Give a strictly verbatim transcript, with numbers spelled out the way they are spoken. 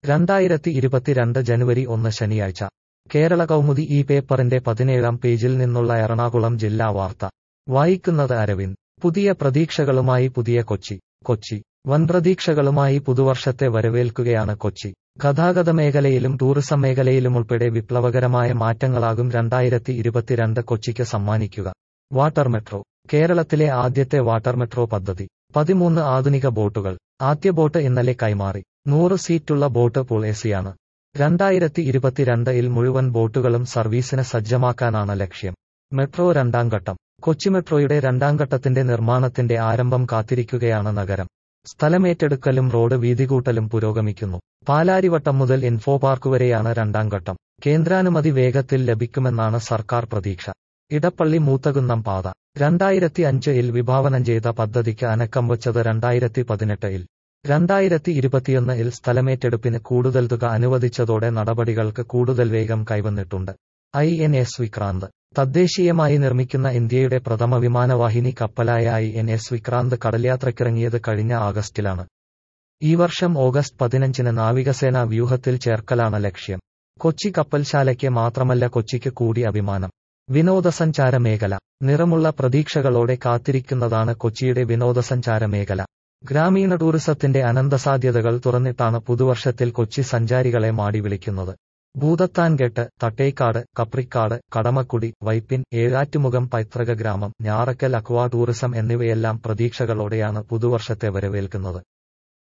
രണ്ടായിരത്തി ഇരുപത്തിരണ്ട് ജനുവരി ഒന്ന് ശനിയാഴ്ച കേരള കൗമുദി ഈ പേപ്പറിന്റെ പതിനേഴാം പേജിൽ നിന്നുള്ള എറണാകുളം ജില്ലാ വാർത്ത വായിക്കുന്നത് അരവിന്ദ്. പുതിയ പ്രതീക്ഷകളുമായി പുതിയ കൊച്ചി. കൊച്ചി വൻ പ്രതീക്ഷകളുമായി പുതുവർഷത്തെ വരവേൽക്കുകയാണ് കൊച്ചി. ഗതാഗത മേഖലയിലും ടൂറിസം മേഖലയിലുമുൾപ്പെടെ വിപ്ലവകരമായ മാറ്റങ്ങളാകും രണ്ടായിരത്തി ഇരുപത്തിരണ്ട് കൊച്ചിക്ക് സമ്മാനിക്കുക. Water metro. കേരളത്തിലെ ആദ്യത്തെ വാട്ടർ മെട്രോ പദ്ധതി. പതിമൂന്ന് ആധുനിക ബോട്ടുകൾ. ആദ്യ ബോട്ട് ഇന്നലെ കൈമാറി. നൂറ് സീറ്റുള്ള ബോട്ട് പൂൾ എസിയാണ്. രണ്ടായിരത്തി ഇരുപത്തിരണ്ട് ഇൽ മുഴുവൻ ബോട്ടുകളും സർവീസിന് സജ്ജമാക്കാനാണ് ലക്ഷ്യം. മെട്രോ രണ്ടാം ഘട്ടം. കൊച്ചി മെട്രോയുടെ രണ്ടാം ഘട്ടത്തിന്റെ നിർമ്മാണത്തിന്റെ ആരംഭം കാത്തിരിക്കുകയാണ് നഗരം. സ്ഥലമേറ്റെടുക്കലും റോഡ് വീതികൂട്ടലും പുരോഗമിക്കുന്നു. പാലാരിവട്ടം മുതൽ ഇൻഫോ പാർക്ക് വരെയാണ് രണ്ടാം ഘട്ടം. കേന്ദ്രാനുമതി വേഗത്തിൽ ലഭിക്കുമെന്നാണ് സർക്കാർ പ്രതീക്ഷ. ഇടപ്പള്ളി മൂത്തകുന്നം പാത. രണ്ടായിരത്തി അഞ്ച് ഇൽ വിഭാവനം ചെയ്ത പദ്ധതിക്ക് അനക്കം വച്ചത് രണ്ടായിരത്തി പതിനെട്ട് ഇൽ. രണ്ടായിരത്തി ഇരുപത്തിയൊന്ന് ഇൽ സ്ഥലമേറ്റെടുപ്പിന് കൂടുതൽ തുക അനുവദിച്ചതോടെ നടപടികൾക്ക് കൂടുതൽ വേഗം കൈവന്നിട്ടുണ്ട്. I N S Vikrant. തദ്ദേശീയമായി നിർമ്മിക്കുന്ന ഇന്ത്യയുടെ പ്രഥമ വിമാനവാഹിനി കപ്പലായ ഐ എൻ എസ് വിക്രാന്ത് കടൽയാത്രയ്ക്കിറങ്ങിയത് കഴിഞ്ഞ ആഗസ്റ്റിലാണ്. ഈ വർഷം ഓഗസ്റ്റ് പതിനഞ്ചിന് നാവികസേനാ വ്യൂഹത്തിൽ ചേർക്കലാണ് ലക്ഷ്യം. കൊച്ചി കപ്പൽശാലയ്ക്ക് മാത്രമല്ല കൊച്ചിക്ക് കൂടി അഭിമാനം. വിനോദസഞ്ചാര മേഖല. നിറമുള്ള പ്രതീക്ഷകളോടെ കാത്തിരിക്കുന്നതാണ് കൊച്ചിയുടെ വിനോദസഞ്ചാര മേഖല. ഗ്രാമീണ ടൂറിസത്തിന്റെ അനന്തസാധ്യതകൾ തുറന്നിട്ടാണ് പുതുവർഷത്തിൽ കൊച്ചി സഞ്ചാരികളെ മാടി വിളിക്കുന്നത്. ഭൂതത്താൻകെട്ട്, തട്ടേക്കാട്, കപ്രിക്കാട്, കടമക്കുടി, വൈപ്പിൻ, ഏഴാറ്റുമുഖം പൈതൃക ഗ്രാമം, ഞാറക്കൽ അക്വാ ടൂറിസം എന്നിവയെല്ലാം പ്രതീക്ഷകളോടെയാണ് പുതുവർഷത്തെ വരവേൽക്കുന്നത്.